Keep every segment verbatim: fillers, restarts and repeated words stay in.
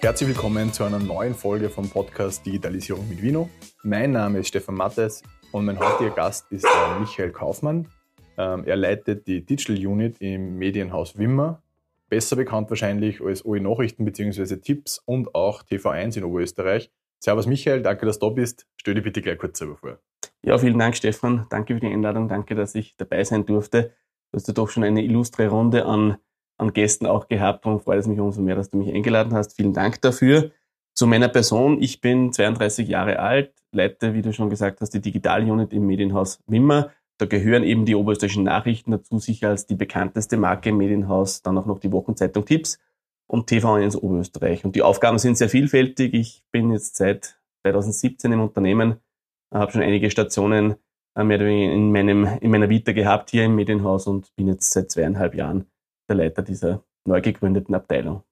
Herzlich willkommen zu einer neuen Folge vom Podcast Digitalisierung mit Vino. Mein Name ist Stefan Mattes und mein heutiger Gast ist der Michael Kaufmann. Er leitet die Digital Unit im Medienhaus Wimmer, besser bekannt wahrscheinlich als O E Nachrichten bzw. Tipps und auch T V eins in Oberösterreich. Servus Michael, danke, dass du da bist. Stell dich bitte gleich kurz selber vor. Ja, vielen Dank Stefan, danke für die Einladung, danke, dass ich dabei sein durfte. Du hast ja doch schon eine illustre Runde an an Gästen auch gehabt und freut es mich umso mehr, dass du mich eingeladen hast. Vielen Dank dafür. Zu meiner Person, ich bin zweiunddreißig Jahre alt, leite, wie du schon gesagt hast, die Digital Unit im Medienhaus Wimmer. Da gehören eben die oberösterreichischen Nachrichten dazu, sicher als die bekannteste Marke im Medienhaus, dann auch noch die Wochenzeitung Tipps und T V eins Oberösterreich. Und die Aufgaben sind sehr vielfältig. Ich bin jetzt seit zweitausendsiebzehn im Unternehmen, habe schon einige Stationen mehr oder weniger in meinem in meiner Vita gehabt hier im Medienhaus und bin jetzt seit zweieinhalb Jahren der Leiter dieser neu gegründeten Abteilung.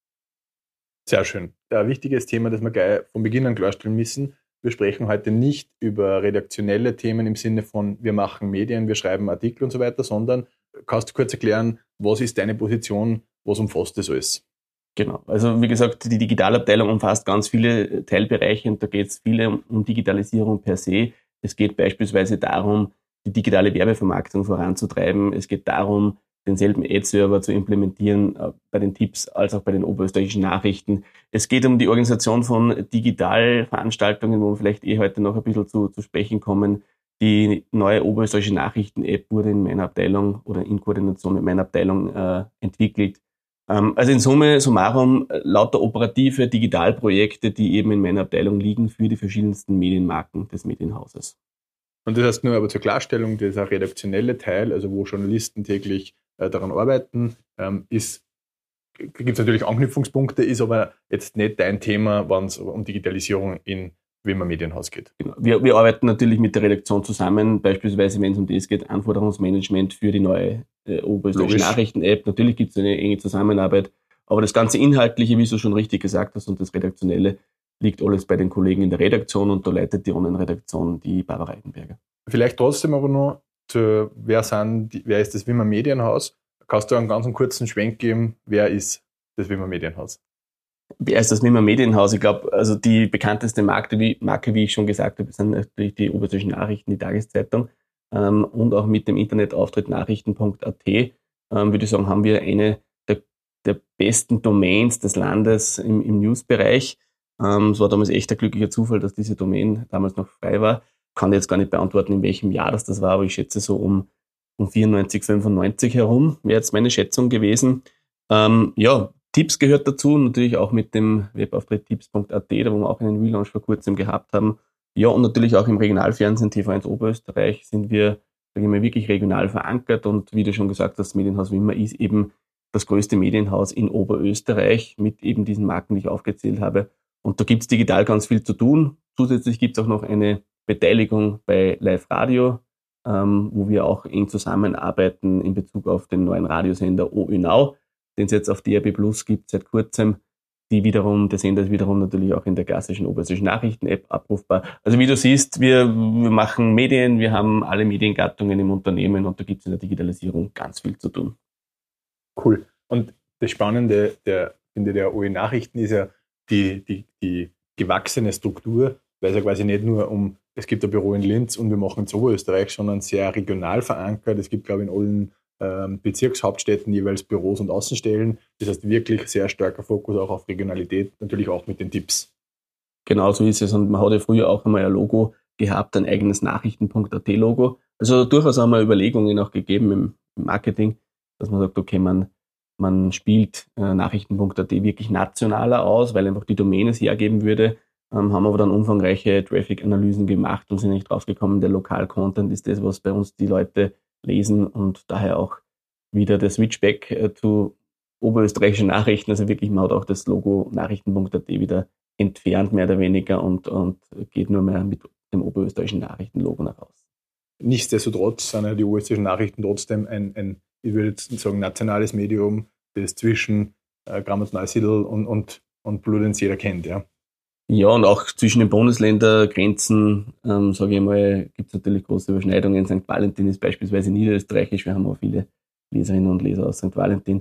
Sehr schön. Ein wichtiges Thema, das wir gleich von Beginn an klarstellen müssen. Wir sprechen heute nicht über redaktionelle Themen im Sinne von, wir machen Medien, wir schreiben Artikel und so weiter, sondern kannst du kurz erklären, was ist deine Position, was umfasst das alles? Genau, also wie gesagt, die Digitalabteilung umfasst ganz viele Teilbereiche und da geht es viel um, um Digitalisierung per se. Es geht beispielsweise darum, die digitale Werbevermarktung voranzutreiben. Es geht darum, denselben Ad-Server zu implementieren, äh, bei den Tipps als auch bei den oberösterreichischen Nachrichten. Es geht um die Organisation von Digitalveranstaltungen, wo wir vielleicht eh heute noch ein bisschen zu, zu sprechen kommen. Die neue oberösterreichische Nachrichten-App wurde in meiner Abteilung oder in Koordination mit meiner Abteilung äh, entwickelt. Ähm, also in Summe, summarum, lauter operative Digitalprojekte, die eben in meiner Abteilung liegen für die verschiedensten Medienmarken des Medienhauses. Und das heißt nur aber zur Klarstellung, dieser redaktionelle Teil, also wo Journalisten täglich äh, daran arbeiten, ähm, ist, gibt es natürlich Anknüpfungspunkte, ist aber jetzt nicht dein Thema, wenn es um Digitalisierung in Wimmer Medienhaus geht. Genau. Wir, wir arbeiten natürlich mit der Redaktion zusammen, beispielsweise wenn es um das geht, Anforderungsmanagement für die neue äh, oberösterreichische Nachrichten-App. Natürlich gibt es eine enge Zusammenarbeit, aber das ganze Inhaltliche, wie du schon richtig gesagt hast, und das Redaktionelle liegt alles bei den Kollegen in der Redaktion und da leitet die Online-Redaktion die Barbara Eidenberger. Vielleicht trotzdem aber noch, zu, wer, sind, wer ist das Wimmer Medienhaus? Kannst du einen ganz kurzen Schwenk geben, wer ist das Wimmer Medienhaus? Wer ist das Wimmer Medienhaus? Ich glaube, also die bekannteste Marke wie, Marke, wie ich schon gesagt habe, sind natürlich die oberösterreichischen Nachrichten, die Tageszeitung ähm, und auch mit dem Internetauftritt nachrichten punkt a t, ähm, würde ich sagen, haben wir eine der, der besten Domains des Landes im, im News-Bereich. Ähm, es war damals echt ein glücklicher Zufall, dass diese Domain damals noch frei war. Kann jetzt gar nicht beantworten, in welchem Jahr das das war, aber ich schätze so um, um vierundneunzig, fünfundneunzig herum, wäre jetzt meine Schätzung gewesen. Ähm, ja, Tipps gehört dazu, natürlich auch mit dem Webauftritt tipps punkt a t, da wo wir auch einen Relaunch vor kurzem gehabt haben. Ja, und natürlich auch im Regionalfernsehen T V eins Oberösterreich sind wir, sage ich mal, wirklich regional verankert und wie du schon gesagt hast, das Medienhaus Wimmer ist eben das größte Medienhaus in Oberösterreich mit eben diesen Marken, die ich aufgezählt habe. Und da gibt's digital ganz viel zu tun. Zusätzlich gibt's auch noch eine Beteiligung bei Live Radio, ähm, wo wir auch eng zusammenarbeiten in Bezug auf den neuen Radiosender O Ö Now, den es jetzt auf D A B Plus gibt seit kurzem. Die wiederum, der Sender ist wiederum natürlich auch in der klassischen oberösterreichischen Nachrichten-App abrufbar. Also wie du siehst, wir, wir machen Medien, wir haben alle Mediengattungen im Unternehmen und da gibt es in der Digitalisierung ganz viel zu tun. Cool. Und das Spannende der, finde der O E Nachrichten ist ja die, die, die gewachsene Struktur, weil es ja quasi nicht nur um, es gibt ein Büro in Linz und wir machen es Oberösterreich, sondern sehr regional verankert. Es gibt, glaube ich, in allen ähm, Bezirkshauptstädten jeweils Büros und Außenstellen. Das heißt wirklich sehr starker Fokus auch auf Regionalität, natürlich auch mit den Tipps. Genau so ist es und man hat ja früher auch einmal ein Logo gehabt, ein eigenes nachrichten punkt a t Logo. Also durchaus haben wir Überlegungen auch gegeben im Marketing, dass man sagt, okay, man Man spielt äh, nachrichten punkt a t wirklich nationaler aus, weil einfach die Domain es hergeben würde. Ähm, haben aber dann umfangreiche Traffic-Analysen gemacht und sind nicht draufgekommen, der Lokal-Content ist das, was bei uns die Leute lesen und daher auch wieder der Switchback äh, zu oberösterreichischen Nachrichten. Also wirklich, man hat auch das Logo nachrichten punkt a t wieder entfernt, mehr oder weniger, und, und geht nur mehr mit dem oberösterreichischen Nachrichten-Logo nach raus. Nichtsdestotrotz sind ja die oberösterreichischen Nachrichten trotzdem ein, ein, ich würde jetzt sagen, nationales Medium, das zwischen äh, Grammat Neusiedl und, und, und Bludenz jeder kennt, ja. Ja, und auch zwischen den Bundesländergrenzen, ähm, sage ich mal, gibt es natürlich große Überschneidungen. Sankt Valentin ist beispielsweise niederösterreichisch, wir haben auch viele Leserinnen und Leser aus Sankt Valentin.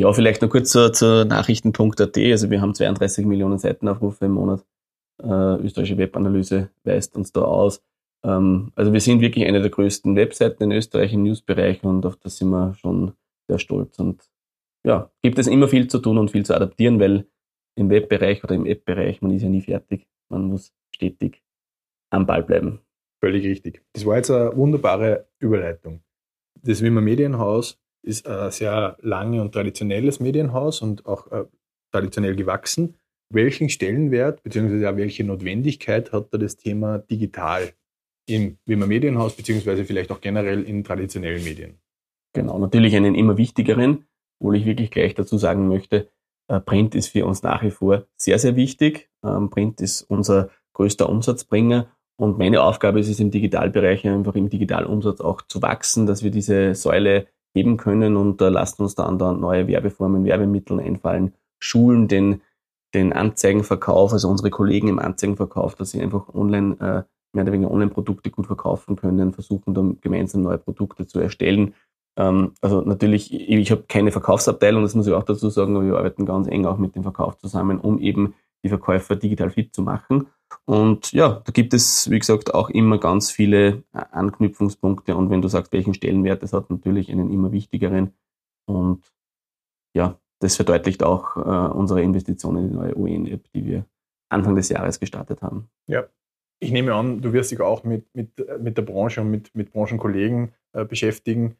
Ja, vielleicht noch kurz zur, zur Nachrichten.at. Also wir haben zweiunddreißig Millionen Seitenaufrufe im Monat. Äh, österreichische Webanalyse weist uns da aus. Ähm, also wir sind wirklich eine der größten Webseiten in Österreich im Newsbereich und auf das sind wir schon sehr stolz. Und ja, gibt es immer viel zu tun und viel zu adaptieren, weil im Webbereich oder im App-Bereich, man ist ja nie fertig. Man muss stetig am Ball bleiben. Völlig richtig. Das war jetzt eine wunderbare Überleitung. Das Wimmer Medienhaus ist ein sehr lange und traditionelles Medienhaus und auch äh, traditionell gewachsen. Welchen Stellenwert bzw. auch welche Notwendigkeit hat da das Thema digital im Wimmer Medienhaus beziehungsweise vielleicht auch generell in traditionellen Medien? Genau, natürlich einen immer wichtigeren, obwohl ich wirklich gleich dazu sagen möchte, äh, Print ist für uns nach wie vor sehr, sehr wichtig. Ähm, Print ist unser größter Umsatzbringer und meine Aufgabe ist es im Digitalbereich einfach im Digitalumsatz auch zu wachsen, dass wir diese Säule heben können und äh, lassen uns dann, dann neue Werbeformen, Werbemittel einfallen, schulen den, den Anzeigenverkauf, also unsere Kollegen im Anzeigenverkauf, dass sie einfach online, äh, mehr oder weniger Online-Produkte gut verkaufen können, versuchen dann gemeinsam neue Produkte zu erstellen. Ähm, also natürlich, ich, ich habe keine Verkaufsabteilung, das muss ich auch dazu sagen, aber wir arbeiten ganz eng auch mit dem Verkauf zusammen, um eben die Verkäufer digital fit zu machen. Und ja, da gibt es, wie gesagt, auch immer ganz viele Anknüpfungspunkte. Und wenn du sagst, welchen Stellenwert es hat, natürlich einen immer wichtigeren. Und ja, das verdeutlicht auch äh, unsere Investition in die neue O E N-App, die wir Anfang des Jahres gestartet haben. Ja, ich nehme an, du wirst dich auch mit, mit, mit der Branche und mit, mit Branchenkollegen äh, beschäftigen.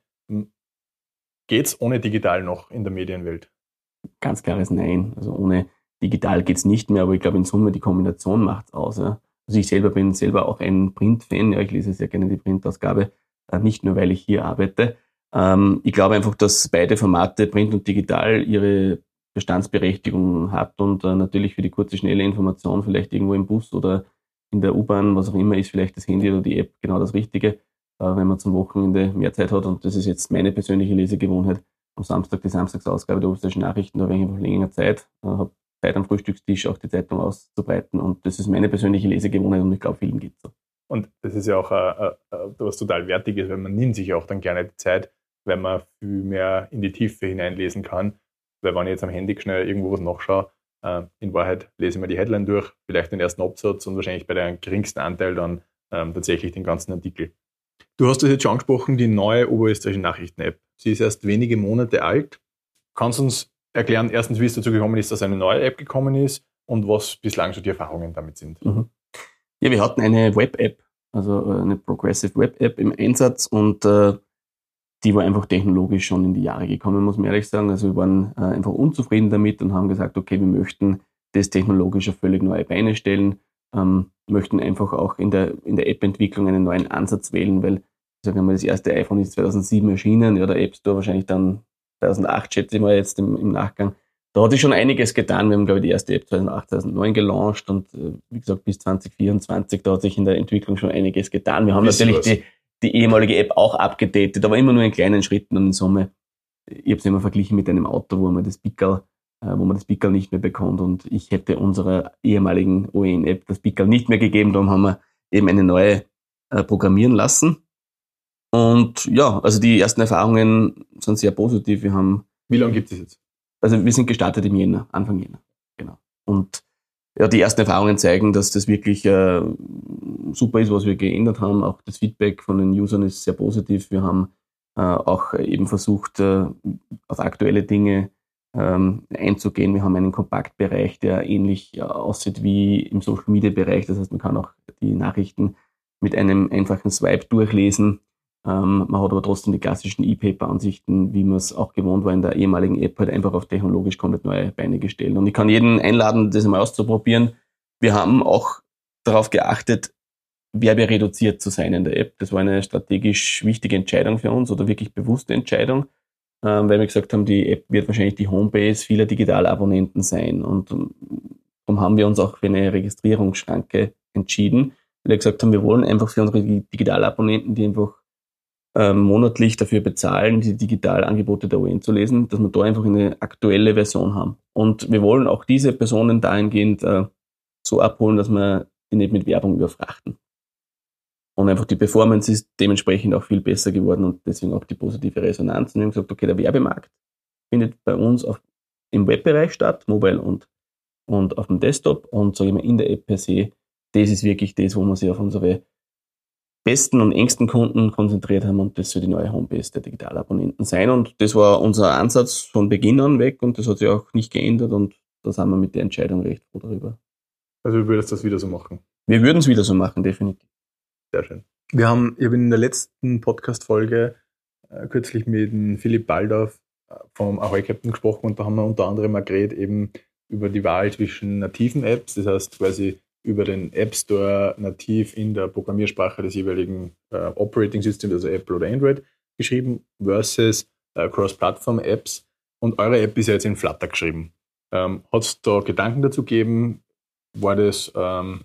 Geht es ohne digital noch in der Medienwelt? Ganz klares Nein. Also ohne digital geht's nicht mehr, aber ich glaube in Summe die Kombination macht's aus. Ja. Also ich selber bin selber auch ein Print-Fan, ja, ich lese sehr gerne die Printausgabe, äh, nicht nur weil ich hier arbeite. Ähm, ich glaube einfach, dass beide Formate, Print und Digital, ihre Bestandsberechtigung hat und äh, natürlich für die kurze, schnelle Information vielleicht irgendwo im Bus oder in der U-Bahn, was auch immer, ist vielleicht das Handy oder die App genau das Richtige, äh, wenn man zum Wochenende mehr Zeit hat. Und das ist jetzt meine persönliche Lesegewohnheit. Am Samstag die Samstagsausgabe der Oberösterreichischen Nachrichten, da habe ich einfach länger Zeit, äh, habe Zeit am Frühstückstisch auch die Zeitung auszubreiten und das ist meine persönliche Lesegewohnheit und ich glaube, vielen geht so. Und das ist ja auch äh, äh, was total Wertiges, weil man nimmt sich auch dann gerne die Zeit, weil man viel mehr in die Tiefe hineinlesen kann. Weil wenn ich jetzt am Handy schnell irgendwo was nachschaue, äh, in Wahrheit lese ich mir die Headline durch, vielleicht den ersten Absatz und wahrscheinlich bei der geringsten Anteil dann ähm, tatsächlich den ganzen Artikel. Du hast das jetzt schon angesprochen, die neue Oberösterreichische Nachrichten-App. Sie ist erst wenige Monate alt. Kannst du uns erklären, erstens, wie es dazu gekommen ist, dass eine neue App gekommen ist und was bislang so die Erfahrungen damit sind? Mhm. Ja, wir hatten eine Web-App, also eine Progressive Web-App im Einsatz und äh, die war einfach technologisch schon in die Jahre gekommen, muss man ehrlich sagen. Also wir waren äh, einfach unzufrieden damit und haben gesagt, okay, wir möchten das technologisch auf völlig neue Beine stellen, ähm, möchten einfach auch in der in der App-Entwicklung einen neuen Ansatz wählen, weil, sagen wir mal, das erste iPhone ist zweitausendsieben erschienen, ja, der App Store wahrscheinlich dann zweitausendacht, schätze ich mal jetzt im, im Nachgang. Da hat sich schon einiges getan. Wir haben, glaube ich, die erste App zweitausendacht, zweitausendneun gelauncht und äh, wie gesagt, bis zwanzig vierundzwanzig, da hat sich in der Entwicklung schon einiges getan. Wir haben Wissen natürlich die, die ehemalige App auch abgedatet, aber immer nur in kleinen Schritten und in Summe. Ich habe es immer verglichen mit einem Auto, wo man das Pickerl, äh, wo man das Pickerl nicht mehr bekommt und ich hätte unserer ehemaligen O E N-App das Pickerl nicht mehr gegeben, darum haben wir eben eine neue äh, programmieren lassen. Und ja, also die ersten Erfahrungen sind sehr positiv. Wir haben. Wie lange gibt es jetzt? Also wir sind gestartet im Jänner, Anfang Jänner, genau. Und ja, die ersten Erfahrungen zeigen, dass das wirklich äh, super ist, was wir geändert haben. Auch das Feedback von den Usern ist sehr positiv. Wir haben äh, auch eben versucht, äh, auf aktuelle Dinge ähm, einzugehen. Wir haben einen Kompaktbereich, der ähnlich äh, aussieht wie im Social-Media-Bereich. Das heißt, man kann auch die Nachrichten mit einem einfachen Swipe durchlesen. Ähm, man hat aber trotzdem die klassischen E-Paper-Ansichten, wie man es auch gewohnt war in der ehemaligen App, halt einfach auf technologisch komplett neue Beine gestellt. Und ich kann jeden einladen, das einmal auszuprobieren. Wir haben auch darauf geachtet, werbereduziert zu sein in der App. Das war eine strategisch wichtige Entscheidung für uns oder wirklich bewusste Entscheidung, ähm, weil wir gesagt haben, die App wird wahrscheinlich die Homebase vieler Digitalabonnenten sein. Und darum haben wir uns auch für eine Registrierungsschranke entschieden, weil wir gesagt haben, wir wollen einfach für unsere Digitalabonnenten, die einfach Ähm, monatlich dafür bezahlen, die Digitalangebote der O E N zu lesen, dass wir da einfach eine aktuelle Version haben. Und wir wollen auch diese Personen dahingehend äh, so abholen, dass wir die nicht mit Werbung überfrachten. Und einfach die Performance ist dementsprechend auch viel besser geworden und deswegen auch die positive Resonanz. Und wir haben gesagt, okay, der Werbemarkt findet bei uns auf, im Webbereich statt, mobile und, und auf dem Desktop und sage ich mal in der App per se. Das ist wirklich das, wo wir sich auf unsere besten und engsten Kunden konzentriert haben und das soll die neue Homebase der Digitalabonnenten sein. Und das war unser Ansatz von Beginn an weg und das hat sich auch nicht geändert und da sind wir mit der Entscheidung recht froh darüber. Also du würdest das wieder so machen? Wir würden es wieder so machen, definitiv. Sehr schön. Wir haben, ich habe in der letzten Podcast-Folge äh, kürzlich mit dem Philipp Baldauf äh, vom Ahoi Captain gesprochen und da haben wir unter anderem auch geredet eben über die Wahl zwischen nativen Apps, das heißt quasi über den App Store nativ in der Programmiersprache des jeweiligen äh, Operating Systems, also Apple oder Android, geschrieben, versus äh, Cross-Plattform-Apps. Und eure App ist ja jetzt in Flutter geschrieben. Ähm, hat es da Gedanken dazu gegeben? War das ähm,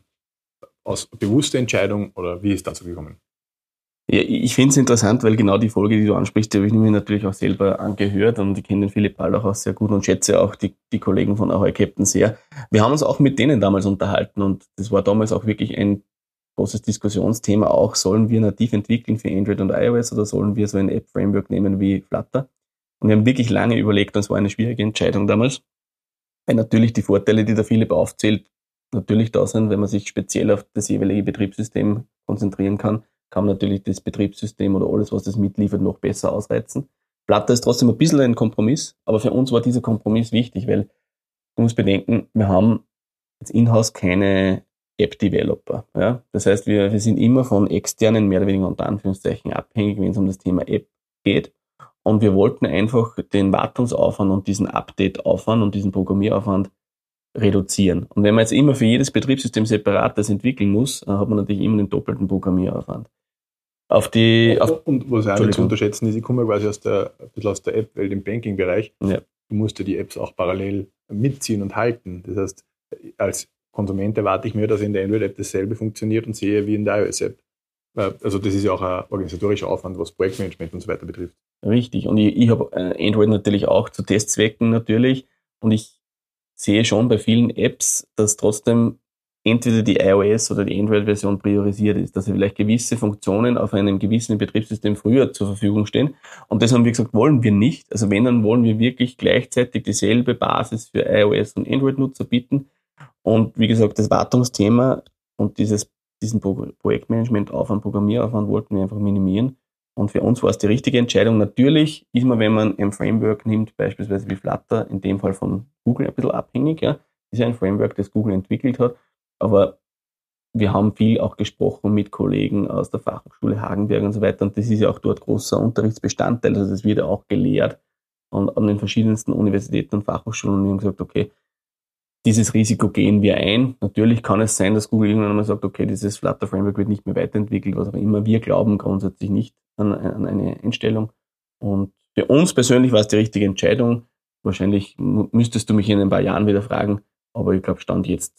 aus bewusster Entscheidung oder wie ist dazu gekommen? Ja, ich finde es interessant, weil genau die Folge, die du ansprichst, die habe ich mir natürlich auch selber angehört und ich kenne den Philipp Ball auch sehr gut und schätze auch die, die Kollegen von Ahoi Captain sehr. Wir haben uns auch mit denen damals unterhalten und das war damals auch wirklich ein großes Diskussionsthema auch, sollen wir nativ entwickeln für Android und iOS oder sollen wir so ein App-Framework nehmen wie Flutter? Und wir haben wirklich lange überlegt und es war eine schwierige Entscheidung damals, weil natürlich die Vorteile, die der Philipp aufzählt, natürlich da sind, wenn man sich speziell auf das jeweilige Betriebssystem konzentrieren kann, kann man natürlich das Betriebssystem oder alles, was das mitliefert, noch besser ausreizen. Flutter ist trotzdem ein bisschen ein Kompromiss, aber für uns war dieser Kompromiss wichtig, weil du musst bedenken, wir haben jetzt in-house keine App-Developer. Ja? Das heißt, wir, wir sind immer von externen, mehr oder weniger unter Anführungszeichen, abhängig, wenn es um das Thema App geht. Und wir wollten einfach den Wartungsaufwand und diesen Update-Aufwand und diesen Programmieraufwand reduzieren. Und wenn man jetzt immer für jedes Betriebssystem separat das entwickeln muss, dann hat man natürlich immer den doppelten Programmieraufwand. Auf die, auf und was auch nicht zu unterschätzen ist, ich komme quasi aus der, ein bisschen aus der App-Welt im Banking-Bereich. Ja. Du musst ja die Apps auch parallel mitziehen und halten. Das heißt, als Konsument erwarte ich mir, dass in der Android-App dasselbe funktioniert und sehe wie in der iOS-App. Also das ist ja auch ein organisatorischer Aufwand, was Projektmanagement und so weiter betrifft. Richtig. Und ich, ich habe Android natürlich auch zu Testzwecken natürlich und ich sehe schon bei vielen Apps, dass trotzdem entweder die iOS oder die Android-Version priorisiert ist, dass vielleicht gewisse Funktionen auf einem gewissen Betriebssystem früher zur Verfügung stehen. Und das haben wir gesagt, wollen wir nicht. Also wenn, dann wollen wir wirklich gleichzeitig dieselbe Basis für iOS und Android-Nutzer bieten. Und wie gesagt, das Wartungsthema und dieses, diesen Pro- Projektmanagement-Aufwand, Programmieraufwand wollten wir einfach minimieren. Und für uns war es die richtige Entscheidung. Natürlich ist man, wenn man ein Framework nimmt, beispielsweise wie Flutter, in dem Fall von Google ein bisschen abhängig. Ja. Das ist ja ein Framework, das Google entwickelt hat. Aber wir haben viel auch gesprochen mit Kollegen aus der Fachhochschule Hagenberg und so weiter. Und das ist ja auch dort großer Unterrichtsbestandteil. Also das wird ja auch gelehrt an, an den verschiedensten Universitäten und Fachhochschulen. Und wir haben gesagt, okay, dieses Risiko gehen wir ein. Natürlich kann es sein, dass Google irgendwann einmal sagt, okay, dieses Flutter-Framework wird nicht mehr weiterentwickelt, was auch immer. Wir glauben grundsätzlich nicht an, an eine Einstellung. Und für uns persönlich war es die richtige Entscheidung. Wahrscheinlich müsstest du mich in ein paar Jahren wieder fragen, aber ich glaube, Stand jetzt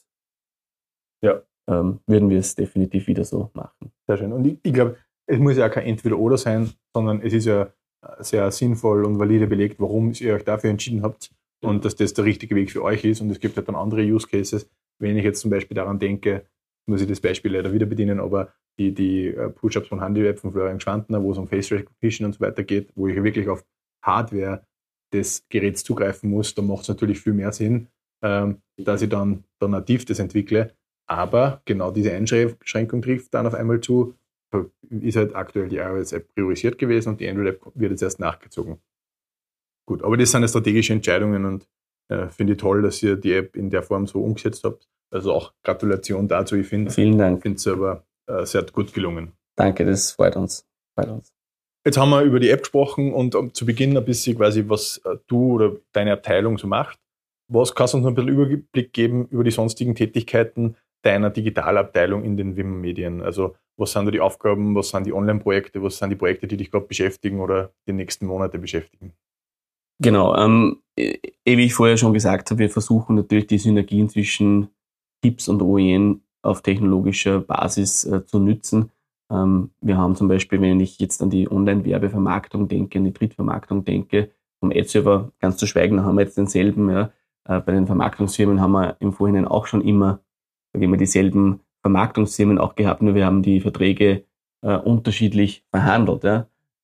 ja, ähm, würden wir es definitiv wieder so machen. Sehr schön. Und ich, ich glaube, es muss ja auch kein Entweder-Oder sein, sondern es ist ja sehr sinnvoll und valide belegt, warum ihr euch dafür entschieden habt und dass das der richtige Weg für euch ist. Und es gibt halt dann andere Use Cases. Wenn ich jetzt zum Beispiel daran denke, muss ich das Beispiel leider wieder bedienen, aber die, die Push-Ups von Handyweb von Florian Gschwandner, wo es um Face Recognition und so weiter geht, wo ich wirklich auf Hardware des Geräts zugreifen muss, da macht es natürlich viel mehr Sinn, ähm, dass ich dann, dann nativ das entwickle. Aber genau diese Einschränkung trifft dann auf einmal zu, ist halt aktuell die iOS-App priorisiert gewesen und die Android-App wird jetzt erst nachgezogen. Gut, aber das sind ja strategische Entscheidungen und äh, finde ich toll, dass ihr die App in der Form so umgesetzt habt. Also auch Gratulation dazu. Ich finde es selber äh, sehr gut gelungen. Danke, das freut uns. freut uns. Jetzt haben wir über die App gesprochen und um, zu Beginn ein bisschen quasi, was äh, du oder deine Abteilung so macht. Was kannst du uns noch ein bisschen Überblick geben über die sonstigen Tätigkeiten deiner Digitalabteilung in den W I M-Medien? Also was sind da die Aufgaben, was sind die Online-Projekte, was sind die Projekte, die dich gerade beschäftigen oder die nächsten Monate beschäftigen? Genau, ähm, wie ich vorher schon gesagt habe, wir versuchen natürlich die Synergien zwischen Tipps und O E N auf technologischer Basis äh, zu nützen. Ähm, wir haben zum Beispiel, wenn ich jetzt an die Online-Werbevermarktung denke, an die Drittvermarktung denke, vom Ad-Server ganz zu schweigen, da haben wir jetzt denselben. Ja. Äh, bei den Vermarktungsfirmen haben wir im Vorhinein auch schon immer, sagen wir mal, dieselben Vermarktungsfirmen auch gehabt, nur wir haben die Verträge äh, unterschiedlich verhandelt. Ja.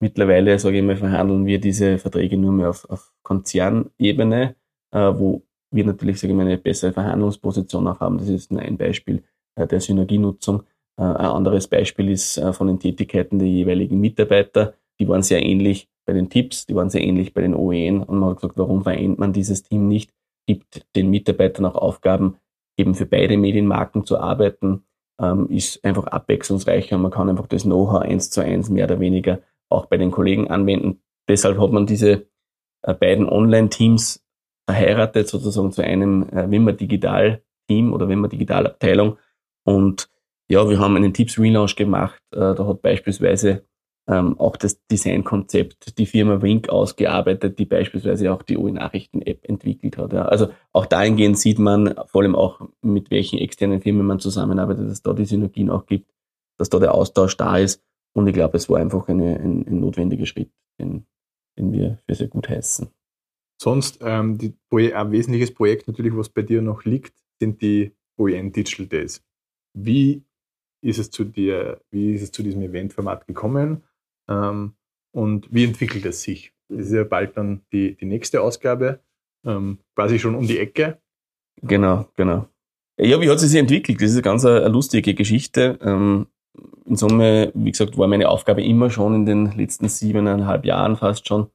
Mittlerweile, sage ich mal, verhandeln wir diese Verträge nur mehr auf, auf Konzernebene, äh, wo wir natürlich, sage ich mal, eine bessere Verhandlungsposition auch haben. Das ist nur ein Beispiel äh, der Synergienutzung. Äh, ein anderes Beispiel ist äh, von den Tätigkeiten der jeweiligen Mitarbeiter. Die waren sehr ähnlich bei den Tipps, die waren sehr ähnlich bei den O E N. Und man hat gesagt, warum vereint man dieses Team nicht? Gibt den Mitarbeitern auch Aufgaben, eben für beide Medienmarken zu arbeiten, ähm, ist einfach abwechslungsreicher. Man kann einfach das Know-how eins zu eins mehr oder weniger auch bei den Kollegen anwenden. Deshalb hat man diese äh, beiden Online-Teams verheiratet, sozusagen zu einem äh, Wimmer Digital-Team oder Wimmer Digital-Abteilung. Und ja, wir haben einen Tipps-Relaunch gemacht. Äh, da hat beispielsweise ähm, auch das Designkonzept die Firma Wink ausgearbeitet, die beispielsweise auch die O E-Nachrichten-App entwickelt hat. Ja. Also auch dahingehend sieht man vor allem auch, mit welchen externen Firmen man zusammenarbeitet, dass es da die Synergien auch gibt, dass da der Austausch da ist. Und ich glaube, es war einfach eine, ein, ein notwendiger Schritt, den, den wir für sehr gut heißen. Sonst, ähm, die, ein wesentliches Projekt natürlich, was bei dir noch liegt, sind die O E N Digital Days. Wie ist es zu dir, wie ist es zu diesem Eventformat gekommen? Ähm, und wie entwickelt es sich? Das ist ja bald dann die, die nächste Ausgabe, ähm, quasi schon um die Ecke. Genau, genau. Ja, wie hat sie sich entwickelt? Das ist eine ganz eine, eine lustige Geschichte. Ähm, in Summe, wie gesagt, war meine Aufgabe immer schon in den letzten siebeneinhalb Jahren fast schon,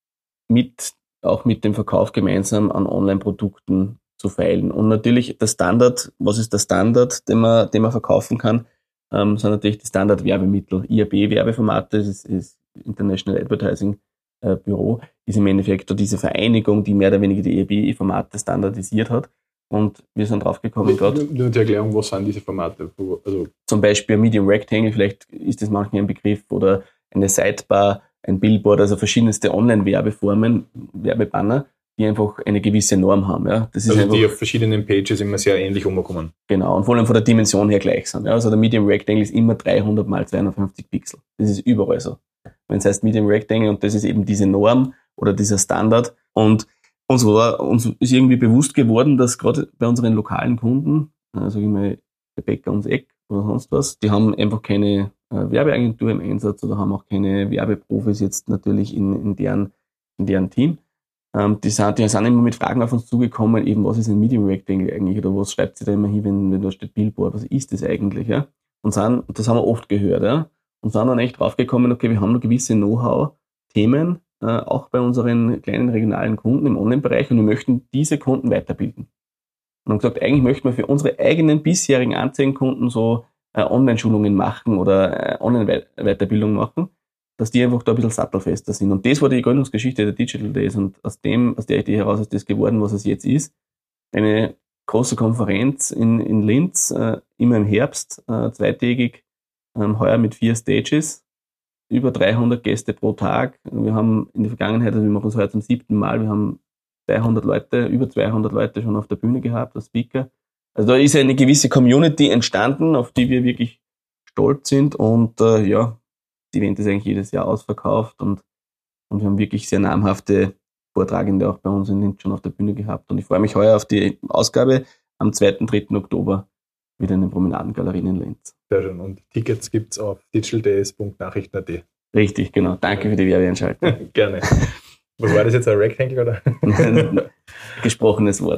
mit, auch mit dem Verkauf gemeinsam an Online-Produkten zu feilen. Und natürlich der Standard, was ist der Standard, den man, den man verkaufen kann, ähm, sind natürlich die Standard-Werbemittel. I A B-Werbeformate, das ist, ist International Advertising äh, Büro, ist im Endeffekt da diese Vereinigung, die mehr oder weniger die I A B-Formate standardisiert hat. Und wir sind draufgekommen gerade. Nur die Erklärung, was sind diese Formate? Also zum Beispiel ein Medium Rectangle, vielleicht ist das manchmal ein Begriff, oder eine Sidebar, ein Billboard, also verschiedenste Online-Werbeformen, Werbebanner, die einfach eine gewisse Norm haben. Ja. Das ist also einfach, die auf verschiedenen Pages immer sehr ähnlich umkommen. Genau, und vor allem von der Dimension her gleich sind. Ja. Also der Medium Rectangle ist immer dreihundert mal zweihundertfünfzig Pixel. Das ist überall so. Wenn es heißt Medium Rectangle und das ist eben diese Norm oder dieser Standard. Und uns war, uns ist irgendwie bewusst geworden, dass gerade bei unseren lokalen Kunden, also ich meine, der Bäcker ums Eck oder sonst was, die haben einfach keine äh, Werbeagentur im Einsatz oder haben auch keine Werbeprofis jetzt natürlich in, in deren, in deren Team. Ähm, die, sind, die sind immer mit Fragen auf uns zugekommen, eben, was ist ein Medium Rectangle eigentlich oder was schreibt sie da immer hin, wenn, wenn da steht Billboard, was ist das eigentlich, ja? Und sind, das haben wir oft gehört, ja? Und sind dann echt draufgekommen, okay, wir haben noch gewisse Know-how-Themen, äh, auch bei unseren kleinen regionalen Kunden im Online-Bereich, und wir möchten diese Kunden weiterbilden. Und haben gesagt, eigentlich möchten wir für unsere eigenen bisherigen Anzeigenkunden so äh, Online-Schulungen machen oder äh, Online-Weiterbildung machen, dass die einfach da ein bisschen sattelfester sind. Und das war die Gründungsgeschichte der Digital Days. Und aus dem, aus der Idee heraus ist das geworden, was es jetzt ist. Eine große Konferenz in, in Linz, äh, immer im Herbst, äh, zweitägig, ähm, heuer mit vier Stages, über dreihundert Gäste pro Tag. Wir haben in der Vergangenheit, also wir machen es heute zum siebten Mal, wir haben zweihundert Leute, über zweihundert Leute schon auf der Bühne gehabt als Speaker. Also da ist eine gewisse Community entstanden, auf die wir wirklich stolz sind, und äh, ja, das Event ist eigentlich jedes Jahr ausverkauft, und, und wir haben wirklich sehr namhafte Vortragende auch bei uns in Linz schon auf der Bühne gehabt, und ich freue mich heuer auf die Ausgabe am zweiten, dritten Oktober wieder in den Promenadengalerien in Linz. Sehr schön. Und Tickets gibt es auf digitaldays punkt nachrichten punkt at. Richtig, genau. Danke für die Werbeeinschaltung. Gerne. Was war das jetzt, ein Rectangle oder? Gesprochenes Wort.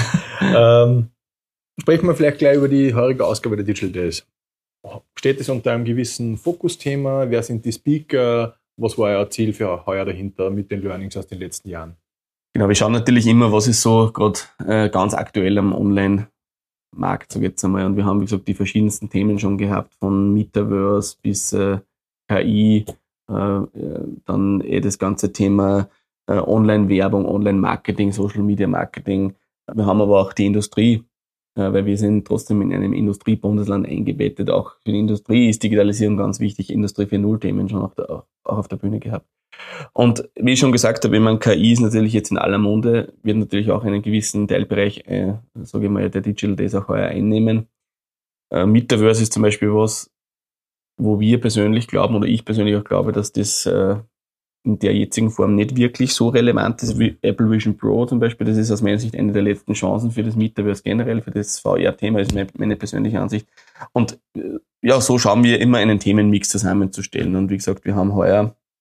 ähm, sprechen wir vielleicht gleich über die heurige Ausgabe der Digital Days. Steht es unter einem gewissen Fokusthema? Wer sind die Speaker? Was war euer Ziel für heuer dahinter mit den Learnings aus den letzten Jahren? Genau, wir schauen natürlich immer, was ist so gerade äh, ganz aktuell am Online-Markt, so jetzt einmal. Und wir haben, wie gesagt, die verschiedensten Themen schon gehabt, von Metaverse bis äh, K I, äh, dann eh das ganze Thema äh, Online-Werbung, Online-Marketing, Social-Media-Marketing. Wir haben aber auch die Industrie, äh, weil wir sind trotzdem in einem Industriebundesland eingebettet. Auch für die Industrie ist Digitalisierung ganz wichtig. Industrie vier Punkt null Themen schon auf der, auch auf der Bühne gehabt. Und wie ich schon gesagt habe, wenn man K I ist natürlich jetzt in aller Munde, wird natürlich auch einen gewissen Teilbereich, äh, sage ich mal, der Digital Days auch heuer einnehmen. Äh, Metaverse ist zum Beispiel was, wo wir persönlich glauben, oder ich persönlich auch glaube, dass das äh, in der jetzigen Form nicht wirklich so relevant ist wie Apple Vision Pro zum Beispiel. Das ist aus meiner Sicht eine der letzten Chancen für das Metaverse generell, für das V R-Thema, ist meine, meine persönliche Ansicht. Und äh, ja, so schauen wir immer, einen Themenmix zusammenzustellen. Und wie gesagt, wir haben heuer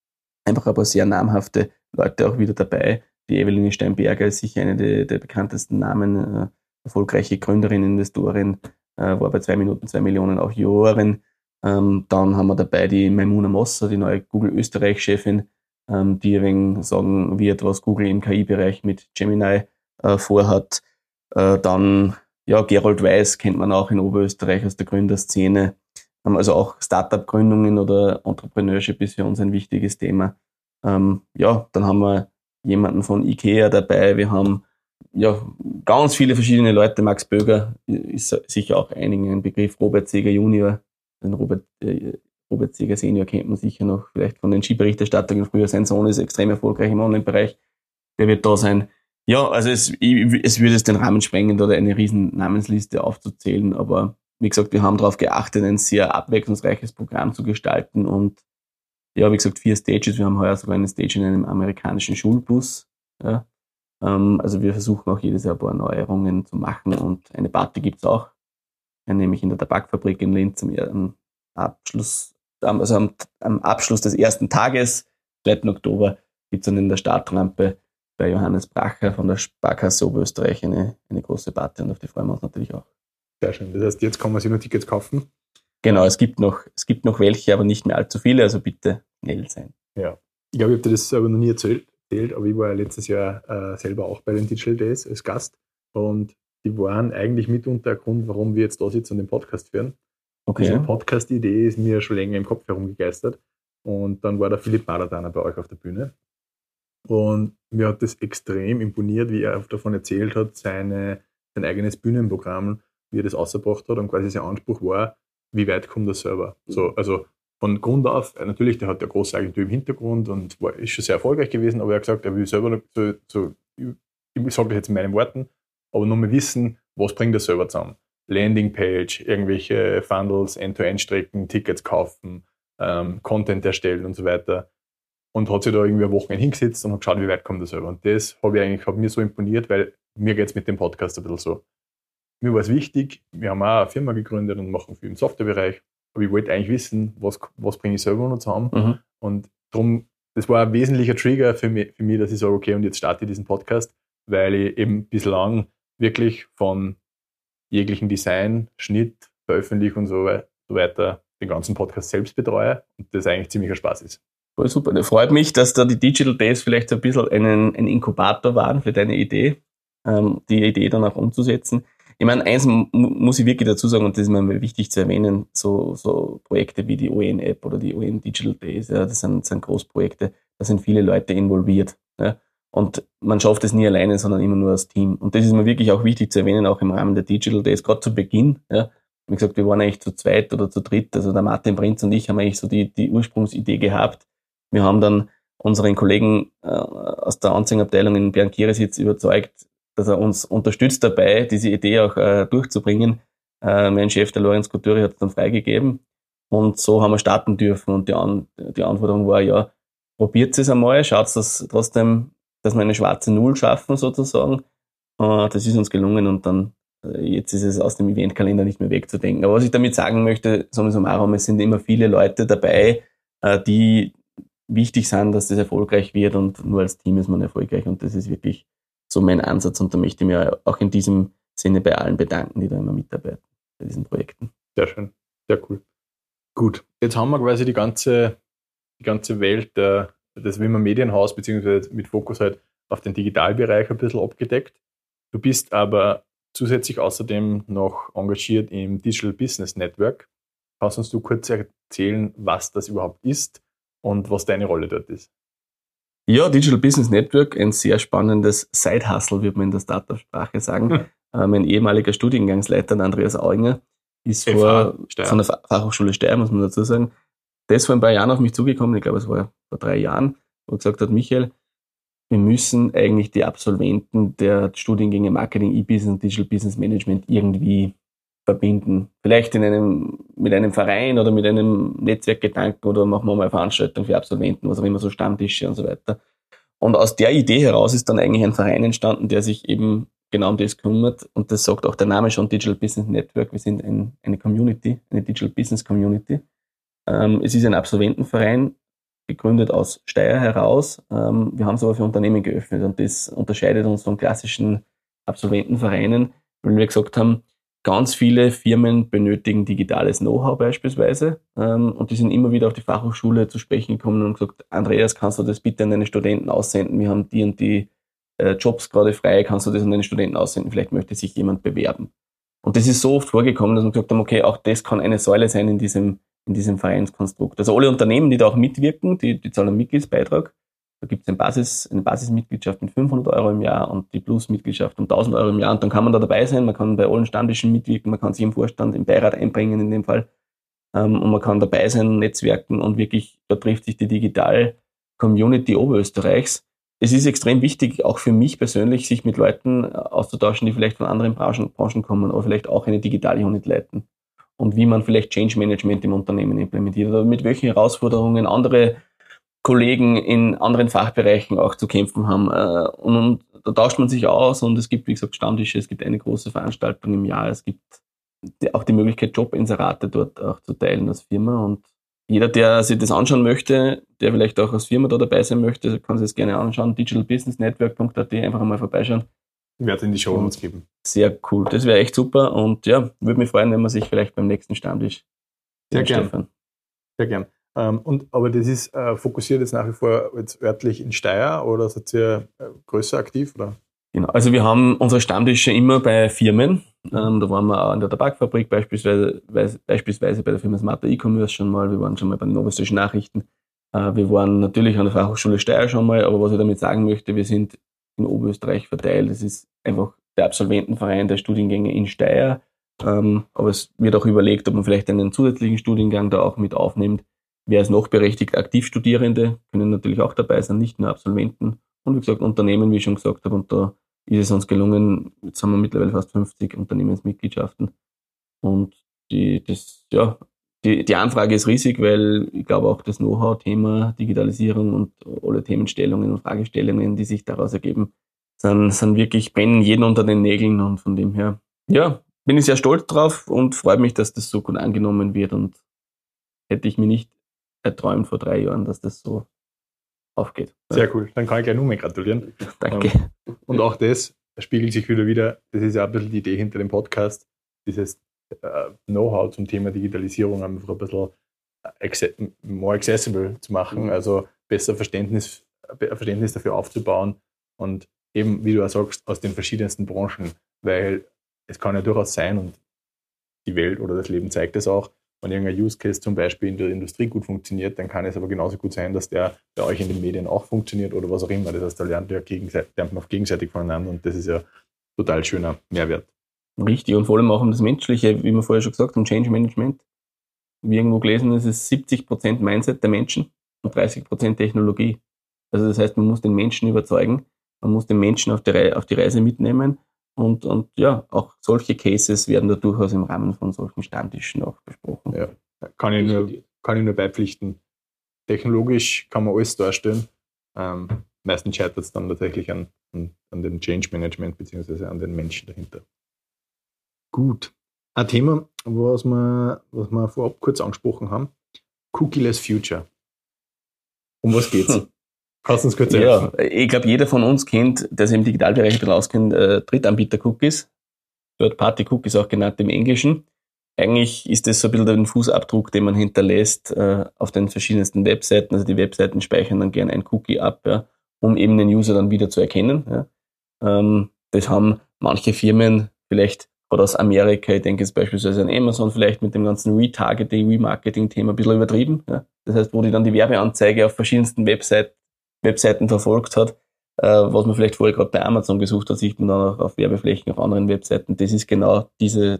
einfach ein paar sehr namhafte Leute auch wieder dabei. Die Eveline Steinberger ist sicher eine der, der bekanntesten Namen, äh, erfolgreiche Gründerin, Investorin, äh, war bei zwei Minuten, zwei Millionen auch Jurorin. Ähm, dann haben wir dabei die Maimuna Mosser, die neue Google Österreich-Chefin, ähm, die ein wenig sagen wird, was Google im K I-Bereich mit Gemini äh, vorhat. Äh, dann, ja, Gerold Weiß kennt man auch in Oberösterreich aus der Gründerszene. Ähm, also auch Startup-Gründungen oder Entrepreneurship ist für uns ein wichtiges Thema. Ähm, ja, dann haben wir jemanden von IKEA dabei. Wir haben ja ganz viele verschiedene Leute. Max Böger ist sicher auch einigen ein Begriff. Robert Seeger Junior, den Robert, äh, Robert Seeger Senior kennt man sicher noch vielleicht von den Skiberichterstattungen früher. Sein Sohn ist extrem erfolgreich im Online-Bereich. Der wird da sein. Ja, also es, es würde es den Rahmen sprengen, da eine riesen Namensliste aufzuzählen, aber wie gesagt, wir haben darauf geachtet, ein sehr abwechslungsreiches Programm zu gestalten und ja, wie gesagt, vier Stages. Wir haben heuer sogar eine Stage in einem amerikanischen Schulbus. Ja. Ähm, also wir versuchen auch jedes Jahr ein paar Neuerungen zu machen und eine Party gibt's auch, nämlich in der Tabakfabrik in Linz am Abschluss, also am, am Abschluss des ersten Tages, zweiten Oktober, gibt's dann in der Startrampe bei Johannes Bracher von der Sparkasse Oberösterreich eine, eine große Party und auf die freuen wir uns natürlich auch. Sehr schön. Das heißt, jetzt kann man sich nur Tickets kaufen? Genau, es gibt noch, es gibt noch welche, aber nicht mehr allzu viele, also bitte schnell sein. Ja. Ich glaube, ich habe dir das aber noch nie erzählt, aber ich war ja letztes Jahr äh, selber auch bei den Digital Days als Gast und die waren eigentlich mitunter der Grund, warum wir jetzt da sitzen und den Podcast führen. Okay. Diese Podcast-Idee ist mir schon länger im Kopf herumgegeistert und dann war der Philipp Maradana bei euch auf der Bühne. Und mir hat das extrem imponiert, wie er davon erzählt hat, seine, sein eigenes Bühnenprogramm, wie er das ausgebracht hat und quasi sein Anspruch war, wie weit kommt der Server. So, also von Grund auf, natürlich, der hat eine große Agentur im Hintergrund und war, ist schon sehr erfolgreich gewesen, aber er hat gesagt, er will selber, so, so, ich sage das jetzt in meinen Worten, aber nur mal wissen, was bringt der Server zusammen. Landingpage, irgendwelche Funnels, End-to-End-Strecken, Tickets kaufen, ähm, Content erstellen und so weiter. Und hat sich da irgendwie ein Wochenende hingesetzt und hat geschaut, wie weit kommt der Server. Und das habe ich eigentlich, hat mir so imponiert, weil mir geht es mit dem Podcast ein bisschen so. Mir war es wichtig, wir haben auch eine Firma gegründet und machen viel im Softwarebereich, aber ich wollte eigentlich wissen, was, was bringe ich selber noch zusammen. Mhm. Und darum, das war ein wesentlicher Trigger für mich, für mich, dass ich sage, okay, und jetzt starte ich diesen Podcast, weil ich eben bislang wirklich von jeglichen Design, Schnitt, Veröffentlichung und so weiter den ganzen Podcast selbst betreue und das eigentlich ziemlicher Spaß ist. Voll super. Das freut mich, dass da die Digital Days vielleicht so ein bisschen einen, ein Inkubator waren für deine Idee, ähm, die Idee dann auch umzusetzen. Ich meine, eins mu- muss ich wirklich dazu sagen, und das ist mir wichtig zu erwähnen, so, so Projekte wie die O E N-App oder die O E N Digital Days, ja, das sind, sind Großprojekte, da sind viele Leute involviert. Ja, und man schafft es nie alleine, sondern immer nur als Team. Und das ist mir wirklich auch wichtig zu erwähnen, auch im Rahmen der Digital Days, gerade zu Beginn. Ja, wie gesagt, wir waren eigentlich zu zweit oder zu dritt, also der Martin Prinz und ich haben eigentlich so die, die Ursprungsidee gehabt. Wir haben dann unseren Kollegen äh, aus der Anzeigenabteilung in Bernkieresitz überzeugt, dass er uns unterstützt dabei, diese Idee auch äh, durchzubringen. Äh, mein Chef, der Lorenz Couturi, hat es dann freigegeben und so haben wir starten dürfen und die, An- die Anforderung war, ja, probiert es einmal, schaut, dass trotzdem, dass wir eine schwarze Null schaffen sozusagen. Äh, das ist uns gelungen und dann äh, jetzt ist es aus dem Eventkalender nicht mehr wegzudenken. Aber was ich damit sagen möchte, summa summarum, es sind immer viele Leute dabei, äh, die wichtig sind, dass das erfolgreich wird und nur als Team ist man erfolgreich und das ist wirklich so mein Ansatz und da möchte ich mir auch in diesem Sinne bei allen bedanken, die da immer mitarbeiten bei diesen Projekten. Sehr schön, sehr cool. Gut, jetzt haben wir quasi die ganze, die ganze Welt der, des Wimmer Medienhaus beziehungsweise mit Fokus halt auf den Digitalbereich ein bisschen abgedeckt. Du bist aber zusätzlich außerdem noch engagiert im Digital Business Network. Kannst uns du kurz erzählen, was das überhaupt ist und was deine Rolle dort ist? Ja, Digital Business Network, ein sehr spannendes Side-Hustle, würde man in der Startup-Sprache sagen. Hm. Äh, mein ehemaliger Studiengangsleiter, Andreas Auinger, ist vor, von der Fachhochschule Steyr, muss man dazu sagen, der ist vor ein paar Jahren auf mich zugekommen, ich glaube, es war vor drei Jahren, wo er gesagt hat, Michael, wir müssen eigentlich die Absolventen der Studiengänge Marketing, E-Business und Digital Business Management irgendwie verbinden. Vielleicht in einem, mit einem Verein oder mit einem Netzwerkgedanken oder machen wir mal eine Veranstaltung für Absolventen, was auch immer, so Stammtische und so weiter. Und aus der Idee heraus ist dann eigentlich ein Verein entstanden, der sich eben genau um das kümmert. Und das sagt auch der Name schon, Digital Business Network. Wir sind ein, eine Community, eine Digital Business Community. Ähm, es ist ein Absolventenverein, gegründet aus Steyr heraus. Ähm, wir haben es aber für Unternehmen geöffnet und das unterscheidet uns von klassischen Absolventenvereinen, weil wir gesagt haben, ganz viele Firmen benötigen digitales Know-how beispielsweise ähm, und die sind immer wieder auf die Fachhochschule zu sprechen gekommen und gesagt, Andreas, kannst du das bitte an deine Studenten aussenden? Wir haben die und die äh, Jobs gerade frei, kannst du das an deine Studenten aussenden? Vielleicht möchte sich jemand bewerben. Und das ist so oft vorgekommen, dass wir gesagt haben, okay, auch das kann eine Säule sein in diesem, in diesem Vereinskonstrukt. Also alle Unternehmen, die da auch mitwirken, die, die zahlen einen Mitgliedsbeitrag. Da gibt es eine, Basis, eine Basismitgliedschaft mit fünfhundert Euro im Jahr und die Plus-Mitgliedschaft um tausend Euro im Jahr. Und dann kann man da dabei sein, man kann bei allen Stammtischen mitwirken, man kann sich im Vorstand, im Beirat einbringen in dem Fall. Ähm, und man kann dabei sein, netzwerken und wirklich, da trifft sich die Digital-Community Oberösterreichs. Es ist extrem wichtig, auch für mich persönlich, sich mit Leuten auszutauschen, die vielleicht von anderen Branchen, Branchen kommen, aber vielleicht auch eine digitale Unit leiten. Und wie man vielleicht Change Management im Unternehmen implementiert oder mit welchen Herausforderungen andere Kollegen in anderen Fachbereichen auch zu kämpfen haben. Und, und da tauscht man sich aus und es gibt, wie gesagt, Stammtische, es gibt eine große Veranstaltung im Jahr, es gibt auch die Möglichkeit, Jobinserate dort auch zu teilen als Firma. Und jeder, der sich das anschauen möchte, der vielleicht auch als Firma da dabei sein möchte, kann sich das gerne anschauen. digital business network punkt a t, einfach einmal vorbeischauen. Ich werde es in die Show Notes geben. Sehr cool, das wäre echt super und ja, würde mich freuen, wenn man sich vielleicht beim nächsten Stammtisch Sehr gern. Sehr gern. Ähm, und, aber das ist äh, fokussiert jetzt nach wie vor jetzt örtlich in Steyr oder seid ihr äh, größer aktiv? Oder? Genau, also wir haben unsere Stammtische immer bei Firmen. Ähm, da waren wir auch in der Tabakfabrik beispielsweise, beispielsweise bei der Firma Smarter E-Commerce schon mal. Wir waren schon mal bei den Oberösterreichischen Nachrichten. Äh, wir waren natürlich an der Fachhochschule Steyr schon mal, aber was ich damit sagen möchte, wir sind in Oberösterreich verteilt. Das ist einfach der Absolventenverein der Studiengänge in Steyr. Ähm, aber es wird auch überlegt, ob man vielleicht einen zusätzlichen Studiengang da auch mit aufnimmt. Wer ist noch berechtigt? Aktivstudierende können natürlich auch dabei sein, nicht nur Absolventen. Und wie gesagt, Unternehmen, wie ich schon gesagt habe, und da ist es uns gelungen, jetzt haben wir mittlerweile fast fünfzig Unternehmensmitgliedschaften. Und die, das, ja, die, die Anfrage ist riesig, weil ich glaube auch das Know-how-Thema, Digitalisierung und alle Themenstellungen und Fragestellungen, die sich daraus ergeben, sind, sind wirklich, brennen jeden unter den Nägeln. Und von dem her, ja, bin ich sehr stolz drauf und freue mich, dass das so gut angenommen wird. Und hätte ich mir nicht erträumt vor drei Jahren, dass das so aufgeht. Sehr cool. Dann kann ich gleich nur mehr gratulieren. Danke. Und auch das spiegelt sich wieder wieder. Das ist ja ein bisschen die Idee hinter dem Podcast. Dieses äh, Know-how zum Thema Digitalisierung einfach ein bisschen acce- more accessible zu machen. Also besser Verständnis, Verständnis dafür aufzubauen. Und eben, wie du auch sagst, aus den verschiedensten Branchen. Weil es kann ja durchaus sein, und die Welt oder das Leben zeigt es auch, wenn irgendein Use Case zum Beispiel in der Industrie gut funktioniert, dann kann es aber genauso gut sein, dass der bei euch in den Medien auch funktioniert oder was auch immer. Das heißt, da lernt, ja gegenseitig, lernt man auch gegenseitig voneinander und das ist ja total schöner Mehrwert. Richtig, und vor allem auch um das Menschliche, wie wir vorher schon gesagt haben, Change Management. Wie irgendwo gelesen ist, es siebzig Prozent Mindset der Menschen und dreißig Prozent Technologie. Also das heißt, man muss den Menschen überzeugen, man muss den Menschen auf die, Re- auf die Reise mitnehmen. Und, und ja, auch solche Cases werden da durchaus im Rahmen von solchen Stammtischen auch besprochen. Ja, kann ich nur, kann ich nur beipflichten. Technologisch kann man alles darstellen. Ähm, meistens scheitert es dann tatsächlich an, an, an dem Change Management beziehungsweise an den Menschen dahinter. Gut. Ein Thema, was wir, was wir vorab kurz angesprochen haben. Cookieless Future. Um was geht's? Kannst du uns kurz helfen? Ja, ich glaube, jeder von uns kennt, der sich im Digitalbereich ein bisschen auskennt, äh, Drittanbieter-Cookies. Third-Party-Cookies auch genannt im Englischen. Eigentlich ist das so ein bisschen ein Fußabdruck, den man hinterlässt äh, auf den verschiedensten Webseiten. Also die Webseiten speichern dann gerne ein Cookie ab, ja, um eben den User dann wieder zu erkennen. Ja. Ähm, das haben manche Firmen vielleicht gerade aus Amerika, ich denke jetzt beispielsweise an Amazon, vielleicht mit dem ganzen Retargeting, Remarketing-Thema ein bisschen übertrieben. Ja. Das heißt, wo die dann die Werbeanzeige auf verschiedensten Webseiten Webseiten verfolgt hat, äh, was man vielleicht vorher gerade bei Amazon gesucht hat, sieht man dann auch auf Werbeflächen auf anderen Webseiten. Das ist genau diese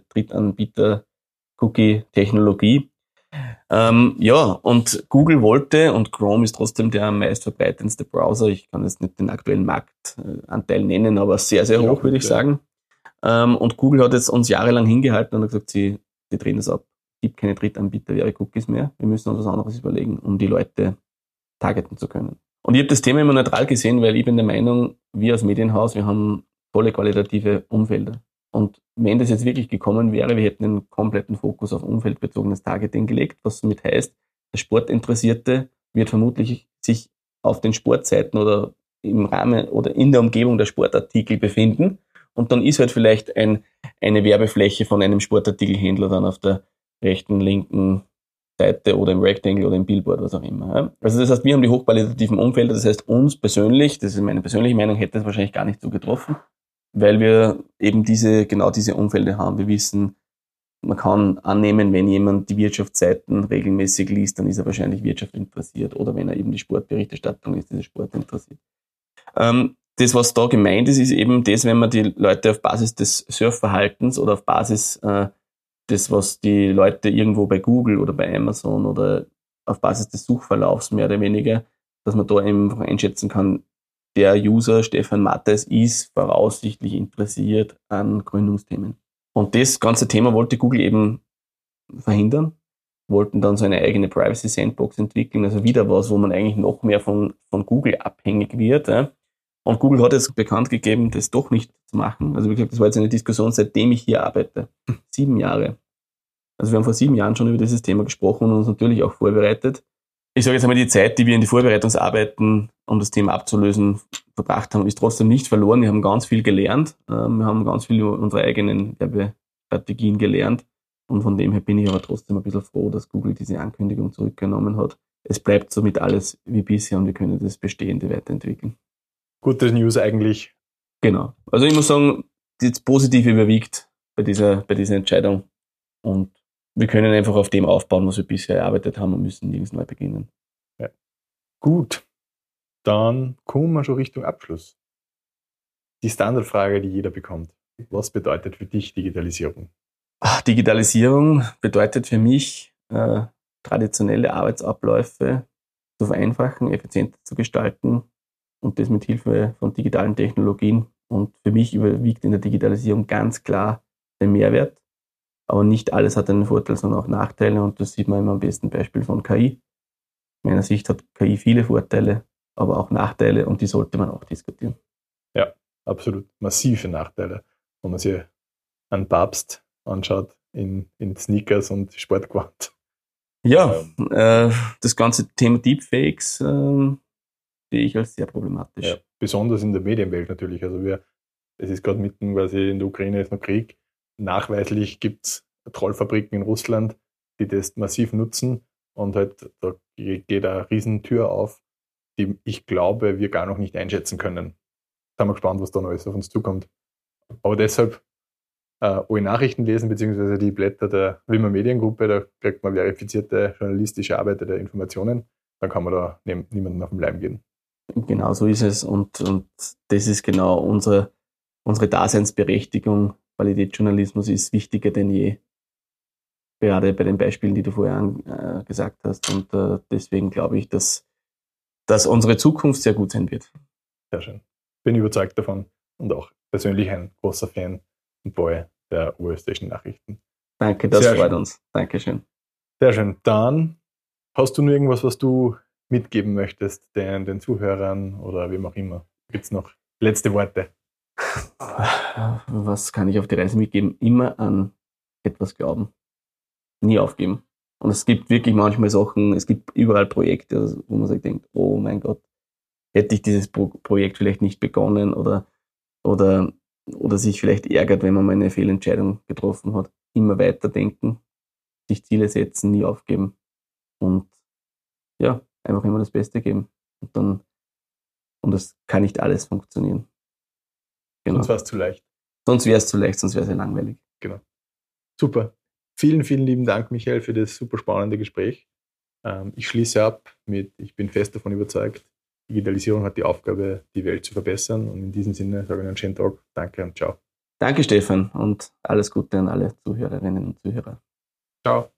Drittanbieter-Cookie-Technologie. Ähm, ja, und Google wollte, und Chrome ist trotzdem der am meistverbreitendste Browser, ich kann jetzt nicht den aktuellen Marktanteil nennen, aber sehr, sehr hoch, ja, würde ich ja. sagen. Ähm, und Google hat jetzt uns jahrelang hingehalten und hat gesagt, sie, sie drehen das ab. Es gibt keine Drittanbieter-Cookies mehr. Wir müssen uns was anderes überlegen, um die Leute targeten zu können. Und ich habe das Thema immer neutral gesehen, weil ich bin der Meinung, wir als Medienhaus, wir haben tolle qualitative Umfelder. Und wenn das jetzt wirklich gekommen wäre, wir hätten einen kompletten Fokus auf umfeldbezogenes Targeting gelegt, was somit heißt, der Sportinteressierte wird vermutlich sich auf den Sportseiten oder im Rahmen oder in der Umgebung der Sportartikel befinden. Und dann ist halt vielleicht ein, eine Werbefläche von einem Sportartikelhändler dann auf der rechten, linken Seite oder im Rectangle oder im Billboard, was auch immer. Also das heißt, wir haben die hochqualitativen Umfelder, das heißt uns persönlich, das ist meine persönliche Meinung, hätte es wahrscheinlich gar nicht so getroffen, weil wir eben diese, genau diese Umfelder haben. Wir wissen, man kann annehmen, wenn jemand die Wirtschaftsseiten regelmäßig liest, dann ist er wahrscheinlich Wirtschaft interessiert oder wenn er eben die Sportberichterstattung ist, ist er Sport interessiert. Ähm, das, was da gemeint ist, ist eben das, wenn man die Leute auf Basis des Surfverhaltens oder auf Basis äh, des, was die Leute irgendwo bei Google oder bei Amazon oder auf Basis des Suchverlaufs mehr oder weniger, dass man da einfach einschätzen kann, der User Stefan Mattes ist voraussichtlich interessiert an Gründungsthemen. Und das ganze Thema wollte Google eben verhindern, wollten dann so eine eigene Privacy Sandbox entwickeln, also wieder was, wo man eigentlich noch mehr von, von Google abhängig wird. Ja. Und Google hat jetzt bekannt gegeben, das doch nicht zu machen. Also wie gesagt, das war jetzt eine Diskussion, seitdem ich hier arbeite. Sieben Jahre. Also wir haben vor sieben Jahren schon über dieses Thema gesprochen und uns natürlich auch vorbereitet. Ich sage jetzt einmal, die Zeit, die wir in die Vorbereitungsarbeiten, um das Thema abzulösen, verbracht haben, ist trotzdem nicht verloren. Wir haben ganz viel gelernt. Wir haben ganz viel über unsere eigenen Werbestrategien gelernt. Und von dem her bin ich aber trotzdem ein bisschen froh, dass Google diese Ankündigung zurückgenommen hat. Es bleibt somit alles wie bisher und wir können das Bestehende weiterentwickeln. Gute News eigentlich. Genau. Also ich muss sagen, das Positive überwiegt bei dieser, bei dieser Entscheidung. Und wir können einfach auf dem aufbauen, was wir bisher erarbeitet haben und müssen nirgends neu beginnen. Ja. Gut. Dann kommen wir schon Richtung Abschluss. Die Standardfrage, die jeder bekommt. Was bedeutet für dich Digitalisierung? Ach, Digitalisierung bedeutet für mich, äh, traditionelle Arbeitsabläufe zu vereinfachen, effizienter zu gestalten und das mit Hilfe von digitalen Technologien. Und für mich überwiegt in der Digitalisierung ganz klar der Mehrwert. Aber nicht alles hat einen Vorteil, sondern auch Nachteile. Und das sieht man immer am besten Beispiel von K I. Aus meiner Sicht hat K I viele Vorteile, aber auch Nachteile und die sollte man auch diskutieren. Ja, absolut. Massive Nachteile. Wenn man sich einen Papst anschaut in, in Sneakers und Sportgewand. Ja, ähm, äh, das ganze Thema Deepfakes äh, sehe ich als sehr problematisch. Ja, besonders in der Medienwelt natürlich. Also wir, es ist gerade mitten quasi in der Ukraine ist noch Krieg. Nachweislich gibt es Trollfabriken in Russland, die das massiv nutzen und halt da geht eine Riesentür auf, die ich glaube, wir gar noch nicht einschätzen können. Da sind wir gespannt, was da noch alles auf uns zukommt. Aber deshalb äh, alle Nachrichten lesen, beziehungsweise die Blätter der Wilmer Mediengruppe, da kriegt man verifizierte, journalistisch erarbeitete Informationen, dann kann man da ne- niemandem auf den Leim gehen. Genau so ist es und, und das ist genau unsere, unsere Daseinsberechtigung. Qualitätsjournalismus ist wichtiger denn je. Gerade bei den Beispielen, die du vorher an, äh, gesagt hast. Und äh, deswegen glaube ich, dass, dass unsere Zukunft sehr gut sein wird. Sehr schön. Bin überzeugt davon und auch persönlich ein großer Fan und Boy der urösterreichischen Nachrichten. Danke, das sehr freut schön. uns. Dankeschön. Sehr schön. Dann hast du nur irgendwas, was du mitgeben möchtest den, den Zuhörern oder wem auch immer? Gibt es noch letzte Worte? Was kann ich auf die Reise mitgeben? Immer an etwas glauben. Nie aufgeben. Und es gibt wirklich manchmal Sachen, es gibt überall Projekte, wo man sich denkt, oh mein Gott, hätte ich dieses Pro- Projekt vielleicht nicht begonnen oder, oder, oder sich vielleicht ärgert, wenn man mal eine Fehlentscheidung getroffen hat. Immer weiterdenken, sich Ziele setzen, nie aufgeben und ja, einfach immer das Beste geben. Und dann, und das kann nicht alles funktionieren. Genau. Sonst war es zu leicht. Sonst wäre es zu leicht, sonst wäre es ja langweilig. Genau. Super. Vielen, vielen lieben Dank, Michael, für das super spannende Gespräch. Ähm, ich schließe ab mit, ich bin fest davon überzeugt, Digitalisierung hat die Aufgabe, die Welt zu verbessern. Und in diesem Sinne sage ich einen schönen Tag. Danke und ciao. Danke, Stefan, und alles Gute an alle Zuhörerinnen und Zuhörer. Ciao.